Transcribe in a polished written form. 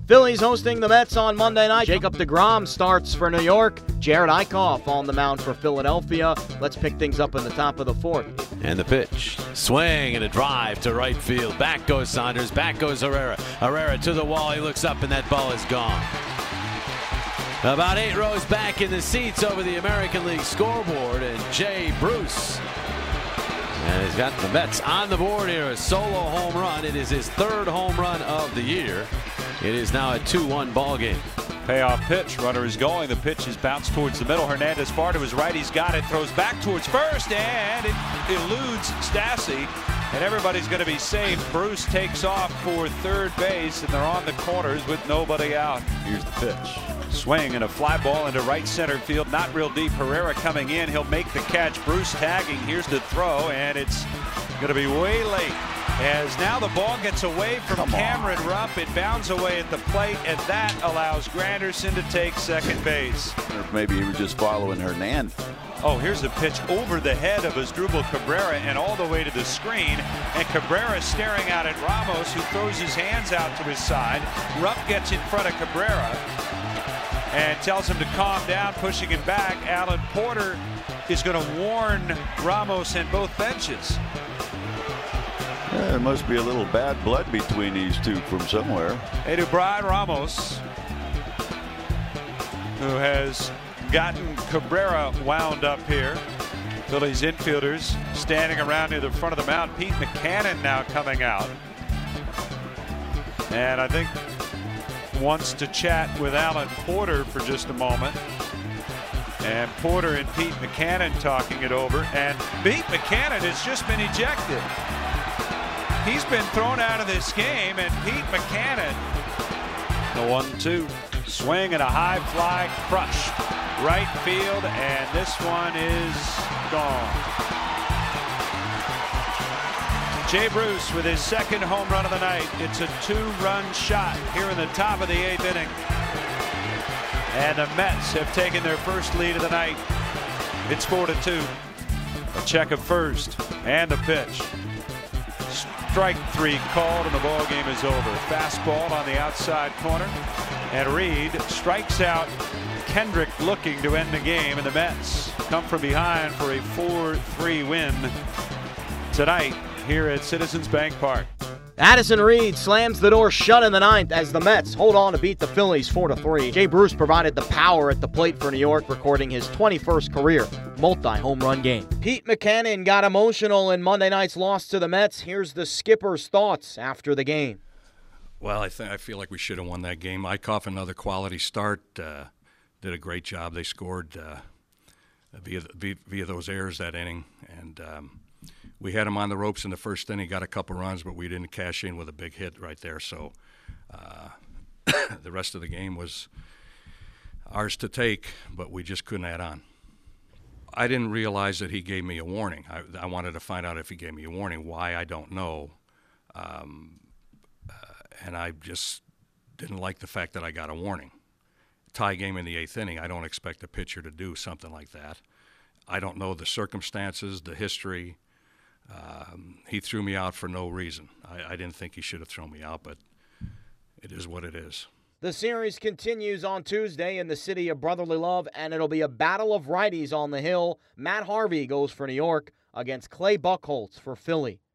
Phillies hosting the Mets on Monday night. Jacob deGrom starts for New York. Jared Eichhoff on the mound for Philadelphia. Let's pick things up in the top of the fourth. And the pitch. Swing and a drive to right field. Back goes Saunders. Back goes Herrera. Herrera to the wall. He looks up and that ball is gone. About 8 rows back in the seats over the American League scoreboard, and Jay Bruce. And he's got the Mets on the board here. A solo home run. It is his 3rd home run of the year. It is now a 2-1 ball game. Payoff pitch. Runner is going. The pitch is bounced towards the middle. Hernandez far to his right. He's got it. Throws back towards first, and it eludes Stassi. And everybody's going to be safe. Bruce takes off for third base, and they're on the corners with nobody out. Here's the pitch. Swing and a fly ball into right center field. Not real deep. Herrera coming in. He'll make the catch. Bruce tagging. Here's the throw, and it's going to be way late. As now the ball gets away from Cameron Rupp. It bounds away at the plate, and that allows Granderson to take second base. Or maybe he was just following Hernandez. Oh, here's a pitch over the head of Asdrubal Cabrera and all the way to the screen. And Cabrera staring out at Ramos, who throws his hands out to his side. Rupp gets in front of Cabrera and tells him to calm down, pushing him back. Alan Porter is going to warn Ramos and both benches. There must be a little bad blood between these two from somewhere. Edu Brian Ramos, who has gotten Cabrera wound up here. Phillies infielders standing around near the front of the mound. Pete Mackanin now coming out, and I think wants to chat with Alan Porter for just a moment. And Porter and Pete Mackanin talking it over, and Pete Mackanin has just been ejected. He's been thrown out of this game, and Pete Mackanin, the 1-2 swing and a high fly, crushed right field, and this one is gone. Jay Bruce with his 2nd home run of the night. It's a 2-run shot here in the top of the 8th inning. And the Mets have taken their first lead of the night. It's 4-2. A check of first and the pitch. Strike 3 called, and the ball game is over. Fastball on the outside corner, and Reed strikes out Kendrick, looking to end the game, and the Mets come from behind for a 4-3 win tonight here at Citizens Bank Park. Addison Reed slams the door shut in the 9th as the Mets hold on to beat the Phillies 4-3. Jay Bruce provided the power at the plate for New York, recording his 21st career multi-home run game. Pete Mackanin got emotional in Monday night's loss to the Mets. Here's the skipper's thoughts after the game. Well, I feel like we should have won that game. Eichhoff, another quality start, did a great job. They scored via those errors that inning, and we had him on the ropes in the first inning, got a couple runs, but we didn't cash in with a big hit right there. So the rest of the game was ours to take, but we just couldn't add on. I didn't realize that he gave me a warning. I wanted to find out if he gave me a warning. Why, I don't know. And I just didn't like the fact that I got a warning. Tie game in the 8th inning, I don't expect a pitcher to do something like that. I don't know the circumstances, the history. He threw me out for no reason. I didn't think he should have thrown me out, but it is what it is. The series continues on Tuesday in the city of brotherly love, and it'll be a battle of righties on the hill. Matt Harvey goes for New York against Clay Buchholz for Philly.